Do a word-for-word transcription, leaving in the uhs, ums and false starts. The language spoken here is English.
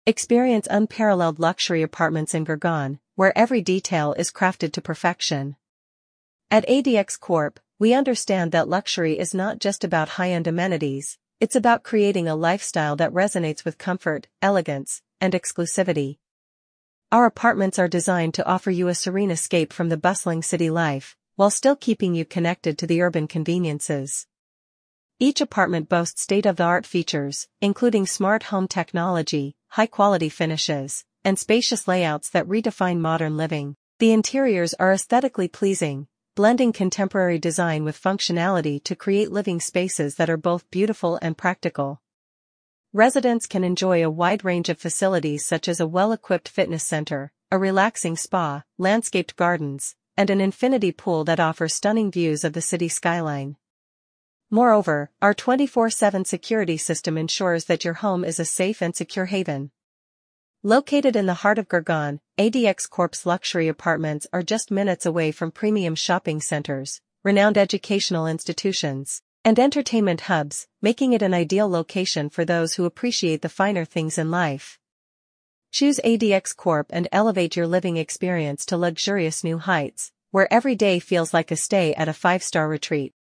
Experience unparalleled luxury apartments in Gurgaon, where every detail is crafted to perfection. At A D X Corp, we understand that luxury is not just about high-end amenities, it's about creating a lifestyle that resonates with comfort, elegance, and exclusivity. Our apartments are designed to offer you a serene escape from the bustling city life, while still keeping you connected to the urban conveniences. Each apartment boasts state-of-the-art features, including smart home technology, high-quality finishes, and spacious layouts that redefine modern living. The interiors are aesthetically pleasing, blending contemporary design with functionality to create living spaces that are both beautiful and practical. Residents can enjoy a wide range of facilities such as a well-equipped fitness center, a relaxing spa, landscaped gardens, and an infinity pool that offers stunning views of the city skyline. Moreover, our twenty-four seven security system ensures that your home is a safe and secure haven. Located in the heart of Gurgaon, A D X Corp's luxury apartments are just minutes away from premium shopping centers, renowned educational institutions, and entertainment hubs, making it an ideal location for those who appreciate the finer things in life. Choose A D X Corp and elevate your living experience to luxurious new heights, where every day feels like a stay at a five-star retreat.